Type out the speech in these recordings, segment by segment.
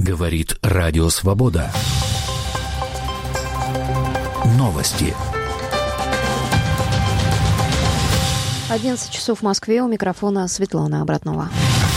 Говорит Радио Свобода. Новости. 11 часов в Москве. У микрофона Светлана Обратнова.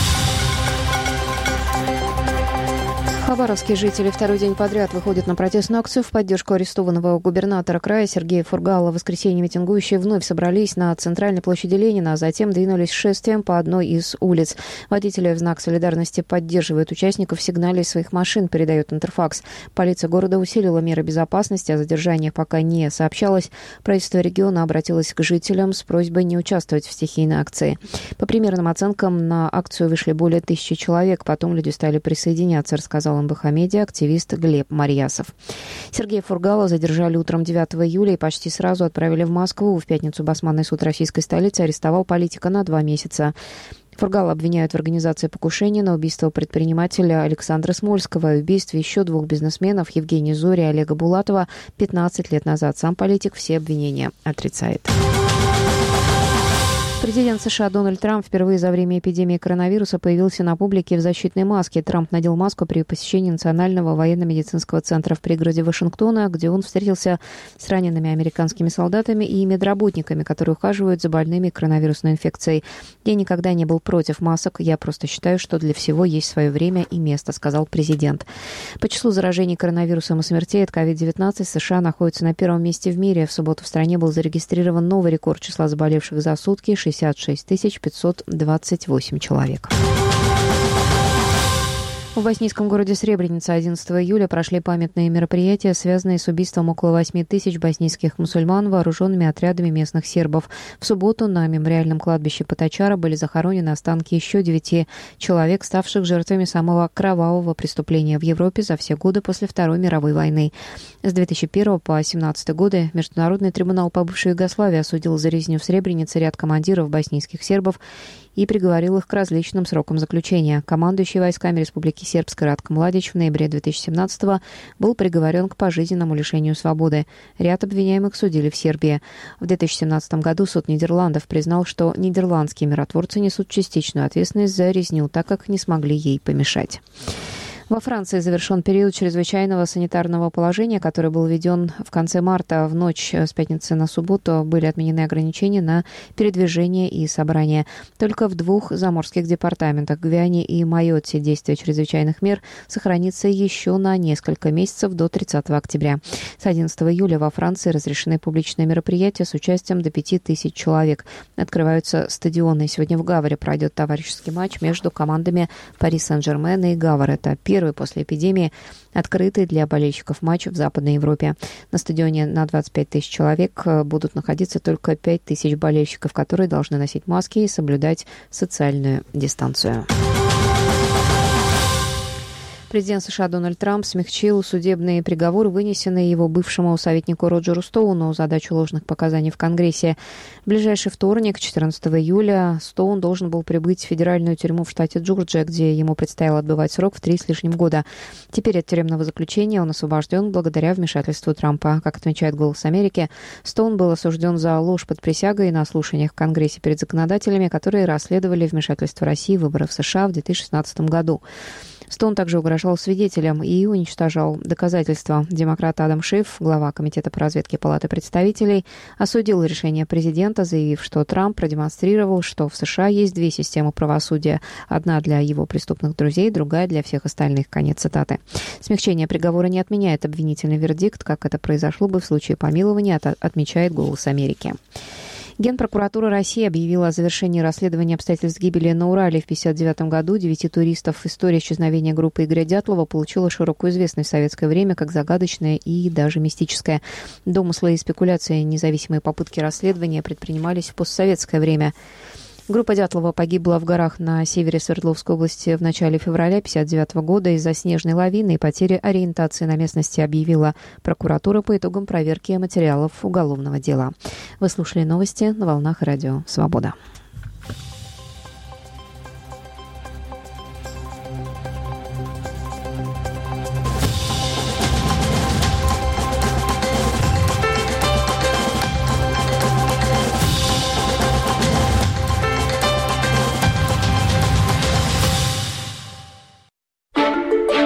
Хабаровские жители второй день подряд выходят на протестную акцию в поддержку арестованного губернатора края Сергея Фургала. В воскресенье митингующие вновь собрались на центральной площади Ленина, а затем двинулись шествием по одной из улиц. Водители в знак солидарности поддерживают участников, сигнали из своих машин, передает Интерфакс. Полиция города усилила меры безопасности, о задержаниях пока не сообщалось. Правительство региона обратилось к жителям с просьбой не участвовать в стихийной акции. По примерным оценкам, на акцию вышли более 1000 человек. Потом люди стали присоединяться, рассказал МБХ-медиа активист Глеб Марьясов. Сергея Фургала задержали утром 9 июля и почти сразу отправили в Москву. В пятницу Басманный суд российской столицы арестовал политика на 2 месяца. Фургала обвиняют в организации покушения на убийство предпринимателя Александра Смольского и убийстве еще 2 бизнесменов Евгения Зори и Олега Булатова 15 лет назад. Сам политик все обвинения отрицает. Президент США Дональд Трамп впервые за время эпидемии коронавируса появился на публике в защитной маске. Трамп надел маску при посещении Национального военно-медицинского центра в пригороде Вашингтона, где он встретился с ранеными американскими солдатами и медработниками, которые ухаживают за больными коронавирусной инфекцией. «Я никогда не был против масок. Я просто считаю, что для всего есть свое время и место», — сказал президент. По числу заражений коронавирусом и смертей от COVID-19 США находится на первом месте в мире. В субботу в стране был зарегистрирован новый рекорд числа заболевших за сутки — 66 528 человек. В боснийском городе Сребреница 11 июля прошли памятные мероприятия, связанные с убийством около 8 тысяч боснийских мусульман вооруженными отрядами местных сербов. В субботу на мемориальном кладбище Потачара были захоронены останки еще 9 человек, ставших жертвами самого кровавого преступления в Европе за все годы после Второй мировой войны. С 2001 по 2017 годы Международный трибунал по бывшей Югославии осудил за резню в Сребренице ряд командиров боснийских сербов и приговорил их к различным срокам заключения. Командующий войсками Республики Сербской Ратко Младич в ноябре 2017 был приговорен к пожизненному лишению свободы. Ряд обвиняемых судили в Сербии. В 2017 году суд Нидерландов признал, что нидерландские миротворцы несут частичную ответственность за резню, так как не смогли ей помешать. Во Франции завершен период чрезвычайного санитарного положения, который был введен в конце марта. В ночь с пятницы на субботу были отменены ограничения на передвижение и собрание. Только в 2 заморских департаментах Гвиане и Майотте действие чрезвычайных мер сохранится еще на несколько месяцев до 30 октября. С 11 июля во Франции разрешены публичные мероприятия с участием до 5000 человек. Открываются стадионы. Сегодня в Гавре пройдет товарищеский матч между командами Пари Сен-Жермен и Гавр. Это первый после эпидемии открытый для болельщиков матч в Западной Европе. На стадионе на 25 тысяч человек будут находиться только 5 тысяч болельщиков, которые должны носить маски и соблюдать социальную дистанцию. Президент США Дональд Трамп смягчил судебный приговор, вынесенный его бывшему советнику Роджеру Стоуну за дачу ложных показаний в Конгрессе. В ближайший вторник, 14 июля, Стоун должен был прибыть в федеральную тюрьму в штате Джорджия, где ему предстояло отбывать срок в 3 с лишним года. Теперь от тюремного заключения он освобожден благодаря вмешательству Трампа. Как отмечает «Голос Америки», Стоун был осужден за ложь под присягой на слушаниях в Конгрессе перед законодателями, которые расследовали вмешательство России в выборы в США в 2016 году. Стоун также угрожал свидетелям и уничтожал доказательства. Демократ Адам Шиф, глава Комитета по разведке Палаты представителей, осудил решение президента, заявив, что Трамп продемонстрировал, что в США есть 2 системы правосудия. Одна для его преступных друзей, другая для всех остальных. Конец цитаты. Смягчение приговора не отменяет обвинительный вердикт, как это произошло бы в случае помилования, отмечает «Голос Америки». Генпрокуратура России объявила о завершении расследования обстоятельств гибели на Урале в 1959 году 9 туристов. История исчезновения группы Игоря Дятлова получила широкую известность в советское время как загадочная и даже мистическая. Домыслы и спекуляции, независимые попытки расследования предпринимались в постсоветское время. Группа Дятлова погибла в горах на севере Свердловской области в начале февраля 1959 года из-за снежной лавины и потери ориентации на местности, объявила прокуратура по итогам проверки материалов уголовного дела. Вы слушали новости на волнах Радио Свобода.